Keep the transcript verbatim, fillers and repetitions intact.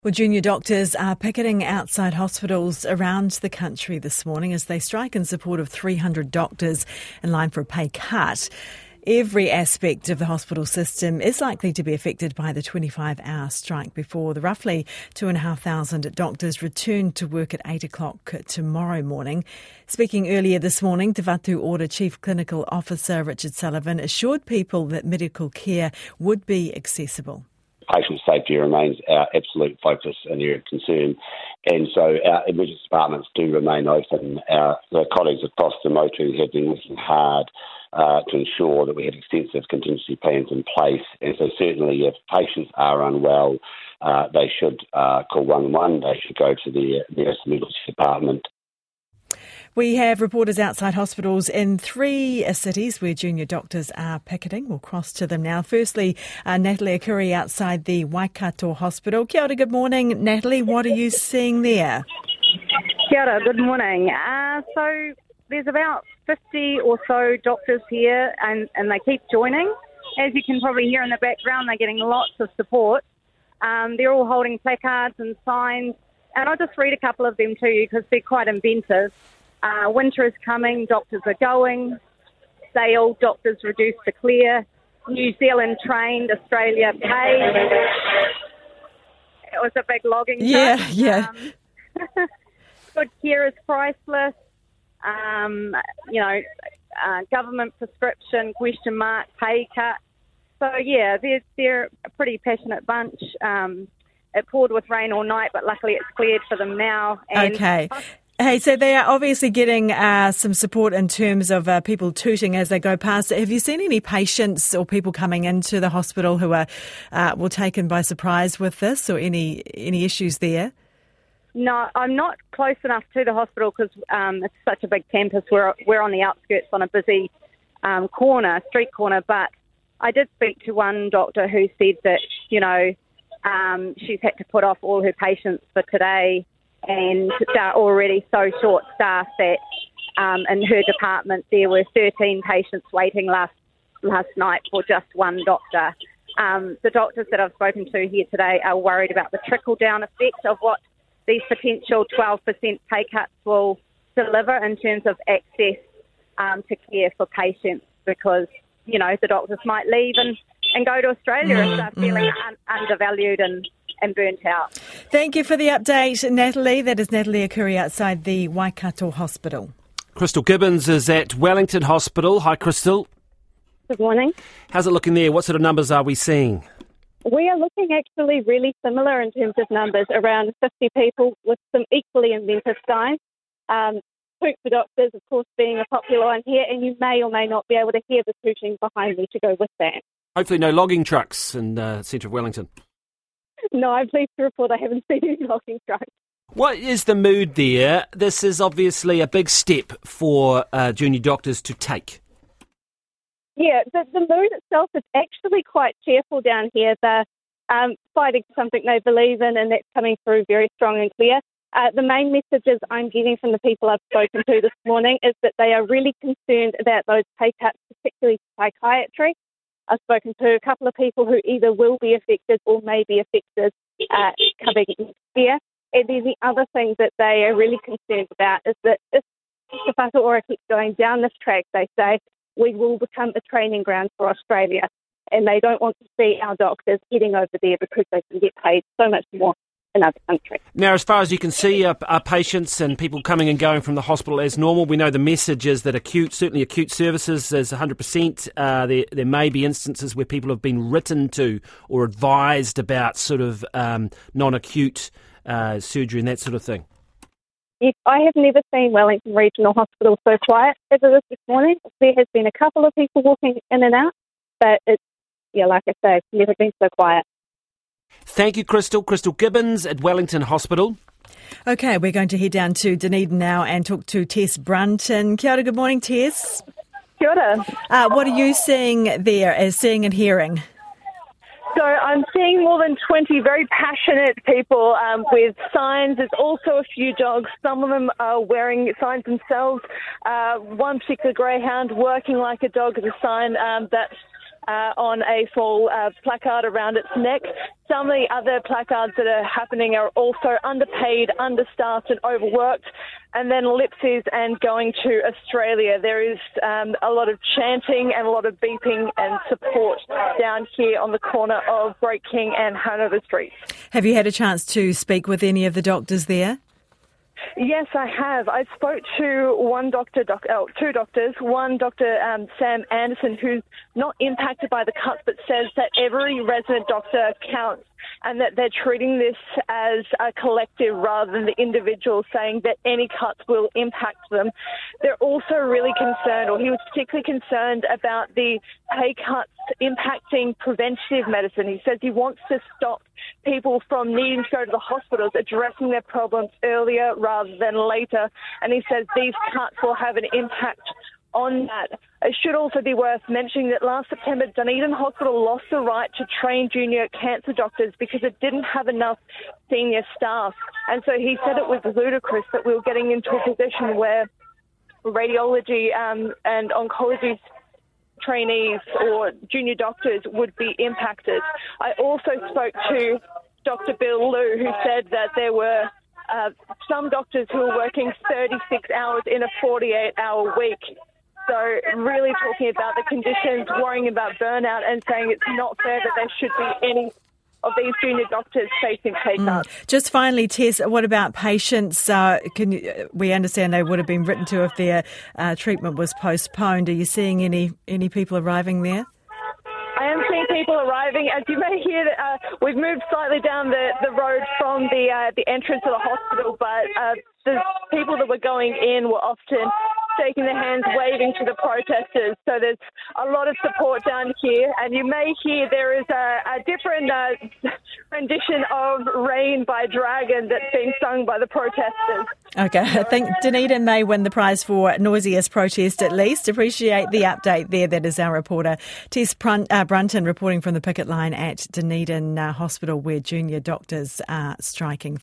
Well, junior doctors are picketing outside hospitals around the country this morning as they strike in support of three hundred doctors in line for a pay cut. Every aspect of the hospital system is likely to be affected by the twenty-five hour strike before the roughly two thousand five hundred doctors return to work at eight o'clock tomorrow morning. Speaking earlier this morning, Te Whatu Ora Chief Clinical Officer Richard Sullivan assured people that medical care would be accessible. Patient safety remains our absolute focus and area of concern, and so our emergency departments do remain open. Our the colleagues across the motu have been working hard uh, to ensure that we have extensive contingency plans in place, and so certainly if patients are unwell, uh, they should uh, call one one one, they should go to the nearest emergency department. We have reporters outside hospitals in three cities where junior doctors are picketing. We'll cross to them now. Firstly, uh, Natalie Akuri outside the Waikato Hospital. Kia ora, good morning. Natalie, what are you seeing there? Kia ora, good morning. Uh, so there's about fifty or so doctors here and, and they keep joining. As you can probably hear in the background, they're getting lots of support. Um, they're all holding placards and signs. And I'll just read a couple of them to you because they're quite inventive. Uh, winter is coming, doctors are going. Say all doctors reduced to clear. New Zealand trained, Australia paid. It was a big logging Yeah, truck. yeah. Um, good care is priceless. Um, you know, uh, government prescription, question mark, pay cut. So, yeah, they're, they're a pretty passionate bunch. Um, it poured with rain all night, but luckily it's cleared for them now. And okay. Hey, so they are obviously getting uh, some support in terms of uh, people tooting as they go past. Have you seen any patients or people coming into the hospital who are uh, were taken by surprise with this, or any any issues there? No, I'm not close enough to the hospital because um, it's such a big campus. We're we're on the outskirts on a busy um, corner, street corner. But I did speak to one doctor who said that you know um, she's had to put off all her patients for today. And they're already so short-staffed that um, in her department there were thirteen patients waiting last last night for just one doctor. Um, the doctors that I've spoken to here today are worried about the trickle-down effect of what these potential twelve percent pay cuts will deliver in terms of access um, to care for patients because, you know, the doctors might leave and, and go to Australia mm, if they're mm. feeling un- undervalued and and burnt out. Thank you for the update, Natalie. That is Natalie Akuri outside the Waikato Hospital. Crystal Gibbons is at Wellington Hospital. Hi, Crystal. Good morning. How's it looking there? What sort of numbers are we seeing? We are looking actually really similar in terms of numbers, around fifty people with some equally inventive signs. Um, Toot for doctors, of course, being a popular one here, and you may or may not be able to hear the tooting behind me to go with that. Hopefully no logging trucks in the uh, centre of Wellington. No, I'm pleased to report I haven't seen any logging trucks. What is the mood there? This is obviously a big step for uh, junior doctors to take. Yeah, the, the mood itself is actually quite cheerful down here. They're um, fighting for something they believe in, and that's coming through very strong and clear. Uh, the main messages I'm getting from the people I've spoken to this morning is that they are really concerned about those pay cuts, particularly psychiatry. I've spoken to a couple of people who either will be affected or may be affected uh, coming next year. And then the other thing that they are really concerned about is that if Te Whatu Ora keeps going down this track, they say, we will become a training ground for Australia. And they don't want to see our doctors heading over there because they can get paid so much more in other countries. Now, as far as you can see, are, are patients and people coming and going from the hospital as normal? We know the message is that acute, certainly acute services is one hundred percent. Uh, there, there may be instances where people have been written to or advised about sort of um, non-acute uh, surgery and that sort of thing. Yes, I have never seen Wellington Regional Hospital so quiet as it is this morning. There has been a couple of people walking in and out, but it's, yeah, like I say, it's never been so quiet. Thank you, Crystal. Crystal Gibbons at Wellington Hospital. Okay, we're going to head down to Dunedin now and talk to Tess Brunton. Kia ora, good morning, Tess. Kia ora. Uh, what are you seeing there as seeing and hearing? So I'm seeing more than twenty very passionate people um, with signs. There's also a few dogs. Some of them are wearing signs themselves. Uh, one particular greyhound working like a dog is a sign um, that uh, on a small uh, placard around its neck. Some of the other placards that are happening are also underpaid, understaffed and overworked. And then ellipses and going to Australia. There is um, a lot of chanting and a lot of beeping and support down here on the corner of Great King and Hanover Streets. Have you had a chance to speak with any of the doctors there? Yes, I have. I spoke to one doctor, doc, oh, two doctors, one Doctor um, Sam Anderson, who's not impacted by the cuts, but says that every resident doctor counts and that they're treating this as a collective rather than the individual, saying that any cuts will impact them. They're also really concerned, or he was particularly concerned about the pay cuts impacting preventative medicine. He says he wants to stop people from needing to go to the hospitals, addressing their problems earlier rather than later. And he says these cuts will have an impact on that. It should also be worth mentioning that last September, Dunedin Hospital lost the right to train junior cancer doctors because it didn't have enough senior staff. And so he said it was ludicrous that we were getting into a position where radiology um, and oncology trainees or junior doctors would be impacted. I also spoke to Doctor Bill Liu, who said that there were uh, some doctors who were working thirty-six hours in a forty-eight hour week. So really talking about the conditions, worrying about burnout and saying it's not fair that there should be any of these junior doctors facing pay cuts. Mm. Just finally, Tess, what about patients? Uh, can you, we understand they would have been written to if their uh, treatment was postponed. Are you seeing any, any people arriving there? I am seeing people arriving. As you may hear, uh, we've moved slightly down the, the road from the uh, the entrance of the hospital, but uh, the people that were going in were often shaking their hands, waving to the protesters. So there's a lot of support down here. And you may hear there is a, a different uh, rendition of Rain by Dragon that's being sung by the protesters. Okay, I think Dunedin may win the prize for noisiest protest at least. Appreciate the update there. That is our reporter, Tess Brunton, reporting from the picket line at Dunedin uh, Hospital where junior doctors are striking.